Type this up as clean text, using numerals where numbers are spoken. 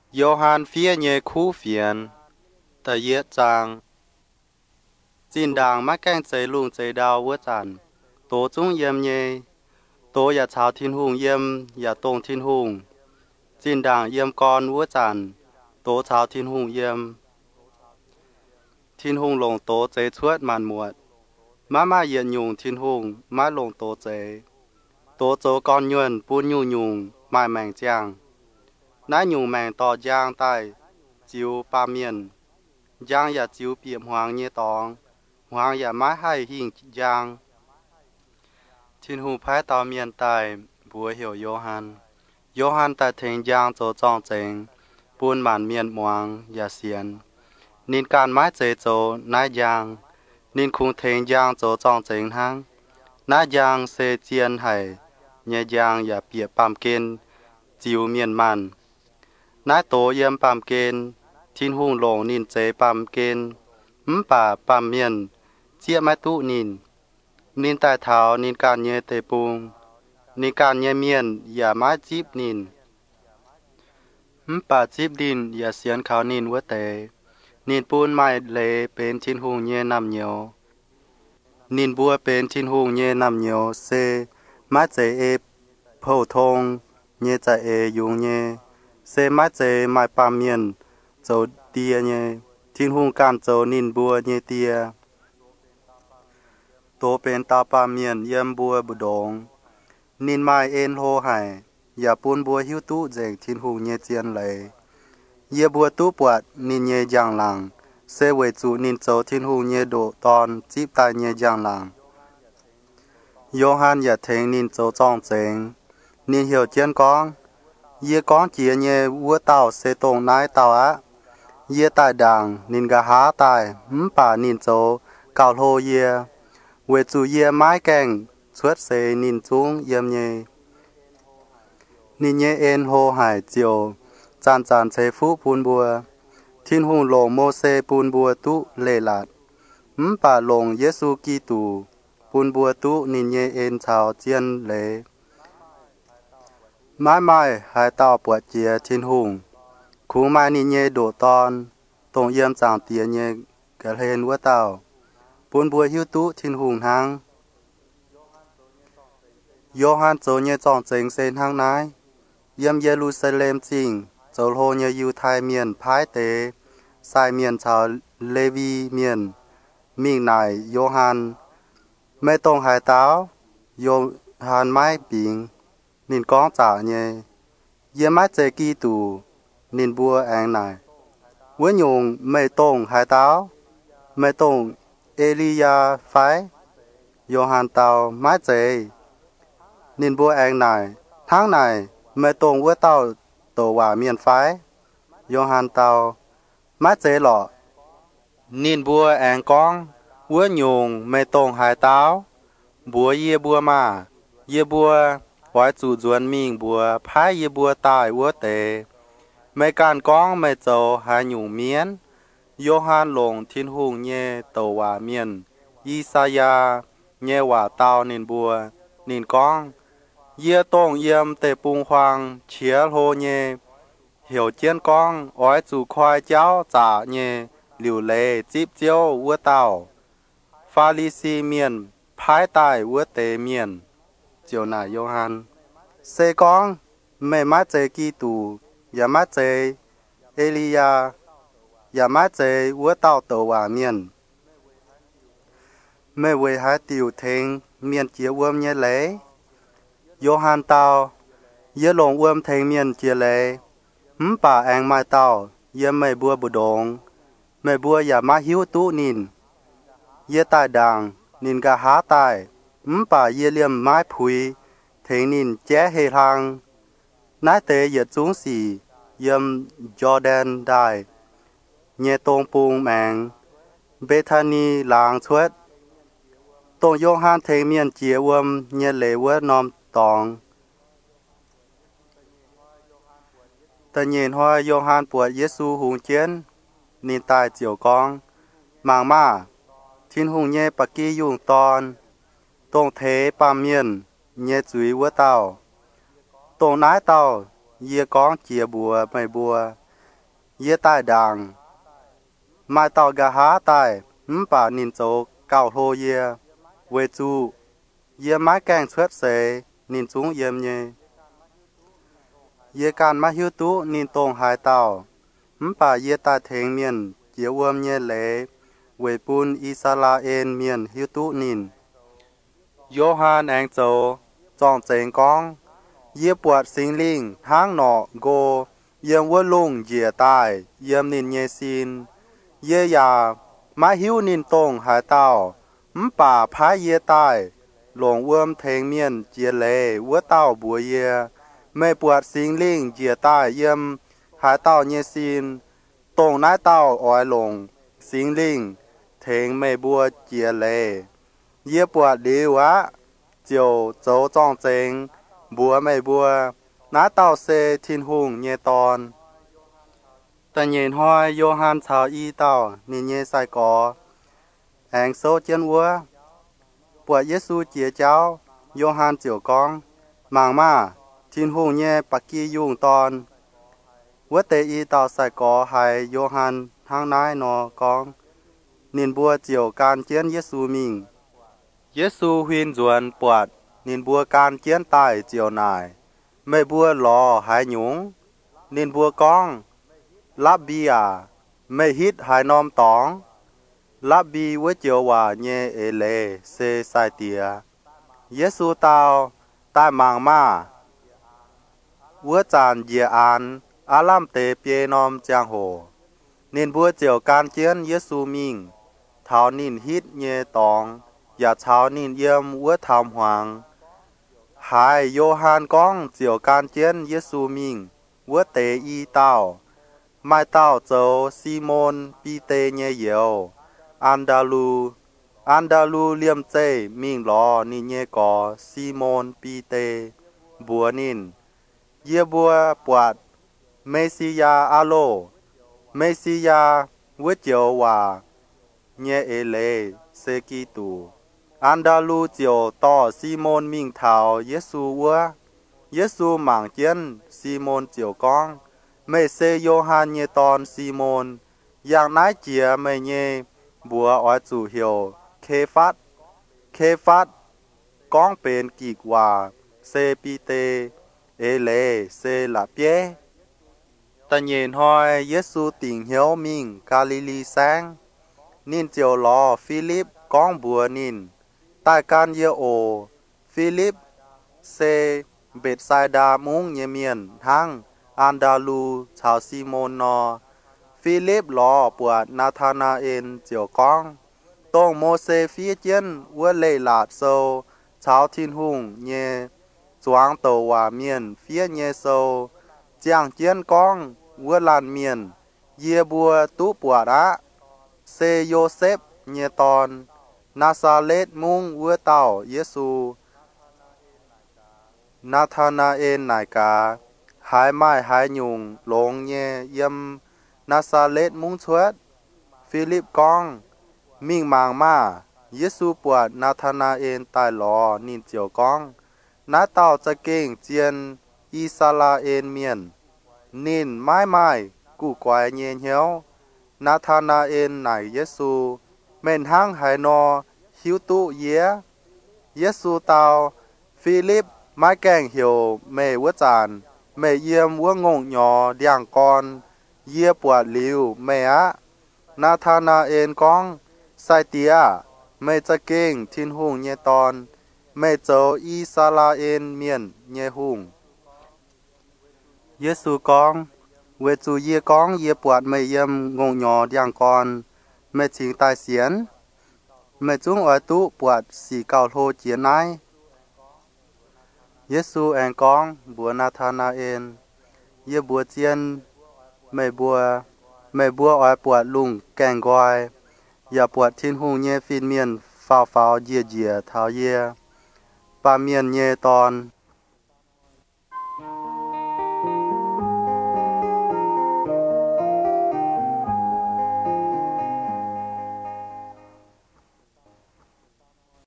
Johann phía nhẹ khu phiền, tờ yết trang. Xin đàng mắc canh chế lùng chế đào vỡ chẳng. Tố trung yếm nhẹ, tố ya chào thiên hùng yếm ya tông thiên hùng. Xin đàng yếm con vỡ chẳng, tố chào thiên hùng yếm. Thiên hùng lồng tố chế chuốt màn muộn. Má yết nhung thiên hùng, má lồng tố chế. Tố chố con nhuận bún nhu nhung, mai màng chàng. Nái nhung màng tỏ giang tai, chiếu ba miền. Giang ya chiếu biểm hoàng nhé tòng. Hoàng ya mái hai hình giang. Thiên hùng phái tàu miền tài, bùa hiểu Johann. Johann tại thành giang chỗ trọng chính, buôn màn miền hoàng ya xiên. Nên can mái chế chỗ nái giang, nên khung thành giang chỗ trọng chính hăng. Nái giang xê chiên hải, nhé giang ya bịa bàm kên, chiếu miền màn. Nái tổ yếm bàm kên, thiên hùng lồng nên chế bàm kên. Bà bàm miền, chia mái tụ nín. Nín tai thảo nín can nhé tê bùng. Nín can nhé miền, ya mái chíp nín. Bà chíp nín, ya xiên khảo nín vỡ tê. Nín bún mai lê bên thiên hùng nhé nằm nhiều. Nín bùa bên thiên hùng nhé nằm nhiều xê. Mái chế ê phổ thông, nhé chạy ê dùng nhé. Xê mái chế mai bàm miền, dấu tia nhé. Thiên hùng can dấu nín bùa nhé tia. Tố bên tà bàm miền yếm bùa bù đống. Nín mai ên hô hải, ya bún bùa hiếu tú dành thiên hùng nhé chiên lệ. Yê bùa tú bọt nín nhé giang làng. Xê vầy chú nín dấu thiên hùng nhé đổ tòn chíp tai nhé giang làng. Johann ya thênh nín dấu trọng chính. Nín hiểu chiên con. Yê con chìa nhé vua tàu xê tông nái tàu á. Yê tài đàng nín gà há tài. Bà nín dấu cào hô yê. Vầy chú yê mái kèng suốt xê nín chung yếm nhé. Nín nhé ên hô hải chiều. Chàn chàn chế phú bún bùa. Thiên hùng lồng mô xê bún bùa tú lê lạt. Bà lồng Giê-xu Ki-tù. Bún bùa tú nín nhé ên chào chiên lê. Mãi mai hai tàu bọt chìa thiên hùng. Khú mai nín nhé đổ tòn. Tổng yếm chàng tía nhé gà hên vua tàu. Bún bùa hiếu tú thiên hùng hăng. Johann dấu nhé trọng chính xên hăng nái. Yếm Jerusalem chinh. Dấu hô nhé yu thai miền phái tế. Sai miền chào Lê Vi miền. Mình nải Johann. Mê tông hai táo. Johann mái bình. Nín con trả nhé. Yếm mái chế kỳ tù. Nín bùa anh nải. Với nhung mê tông hai táo. Mê tông Elia phái. Johann tàu mái chế. Nín bùa anh nải. Tháng này mê tông với tàu tổ hòa miền phái. Johann tàu mái chế lọ. Nín bùa anh con. Với nhung mê tông hai táo. Bùa yê bùa mà. Yê bùa hỏi chủ duẩn mình bùa phái yê bùa tài vua tế. Mê can con mê châu hai nhung miến. Johann lồng thiên hùng nhé tổ hòa miền. Isaiah nhé hòa tàu nín bùa. Nín con. Yê tông yếm tê bùng hoàng chiếc hô nhé. Hiểu chiên con hỏi chủ khoai cháu trả nhé. Liu lê chíp chiếu vua tàu. Pha lý si miền phái tài vua tế miền. Chiều nà Johann. Xê con, mẹ má chế kỳ tù, ya má chế Elia, ya má chế vua tàu tổ hòa miền. Mẹ về hai tiểu thênh miền chia uâm nhé lễ. Johann tàu, yê lồng uâm thênh miền chia lễ. Bà anh mai tàu, yê mẹ bùa bù đống. Mẹ bùa ya má hiếu tú nín. Yê tài đàng, nín gà há tài. Bà yê liêm mái phùi. Thế nín chế hề thang. Nái tế yết xuống xì. Yếm Jordan đài. Nhé tông bùng mạng. Bethany làng chuết. Tông Johann thế miền chia uâm. Nhé lễ vớt nòm tòng. Tà nhìn hoa Johann buộc Giê-xu hùng chiến. Nín tài chiều con. Mạng mà. Thiên hùng nhé bà kỳ dùng tòn. Tông thế bà miền. Nhé chúi vua tàu. Tông nái tàu. Yê con chia bùa mày bùa. ye tai dang mai tao ga há tai pa nín chỗ cao hô ye về chu ye mái càng xuất sệ nín chúng yếm nhé ye can má hiu tú nín tông hai tao pa ye tai thèn miền ye wom nhé lệ về bun Israel miền hiu tú nín Johann anh châu trong chén con ye buat sinh linh tháng nọ go yếm vua lung ye tai yếm nín nhé xin ye ya má hiu nín tông hai tao pa phá ye tai lồng wom thèn miền ye lệ vua tao bùa ye mê buat sinh linh ye tai yếm hai tao nhé xin tông nái tao ỏi lồng sinh linh thèn mê bùa ye lệ ye buat đi quá chiều châu trong chén bùa mê bùa nái tao xê thiên hùng nhé tòn ta nhìn hoa Johann chào y tao nín nhé sai có anh số chân vua bùa Giêsu chia cháu Johann chiều con màng ma thiên hùng nhé bạc kỳ dùng tòn vua tê y tao sai có hay Johann tháng nái nó con nín bùa chiều can chiến Giêsu mình Giêsu huyên duẩn buat nín bùa can chiến tai chiều nài mê bùa lò hai nhúng nín bùa con lắp bia mê hít hai nom tóng lắp bi với chiều hòa nhé ế lệ xê sai tìa Giêsu tao tai màng ma vua tràn dìa án á lam tê bia nom giang hồ nín bùa chiều can chiến Giêsu mình tháo nín hít nhé tóng ya cháo nín yếm vua tham hoàng hai Johann con chiều can chiến Giêsu mình vua tế y tao mai tao châu Simon Peter nhé yếu Andalu liêm chê mình lò nín nhé có Simon Peter bùa nín ye bùa buat Messiah alo Messiah vua chiều hòa nhé ế lệ xê kỳ tù Andalu chiều to Simon mình thảo Giêsu vua Giêsu mảng chiến Simon chiều con mê xê Johann nhé tòn Simon yang nái chia mê nhé bùa ở chủ hiệu khê phát con bên kỳ quả xê pi tê ế lệ xê là bế ta nhìn hỏi Giêsu tình hiếu mình Galilee sáng nín chiều lò Philip con bùa nín tại can ye ổ Philip xê Bethsaida mung nhé miền hang Andalu chào Simon no Philip lò buat Nathanael chiều con tông Mô-xê phía chiến vua lệ lạt sâu chào thiên hùng nhé choáng tàu hòa miền phía nhé sâu chàng chiến con vua làn miền ye bùa tú buat á xê Joseph nhé tòn Nazareth mung vua tàu Giêsu Nathanael nài cả hai mai hai nhung lông nhé yếm Nazareth mung chuết Philip con mình màng ma Giêsu buat Nathanael tai lò nín chiều con ná tao cha kinh chiên Israel miền nín mai cụ quái nhé hiếu Nathanael nài Giêsu men hang hai no hiếu tu yế Giêsu tao Philip mai kèng hiểu mê vua tràn mê yếm vua ngông nhỏ điang con ye buat liu mê á Nathanael con sai tía mê cha kinh thiên hùng nhé tòn mê châu Israel miền nhé hùng Giêsu con về chủ ye con ye buat mê yếm ngông nhỏ điang con mê chính tai xiến mẹ chúng ở tu buat xì cao thô chiến nái Giêsu anh con bùa Nathanael ye bùa chiên mẹ bùa ở buat lung kèn gọi ya buat thiên hùng nhé phin miền phao ye thao ye ba miền nhé tòn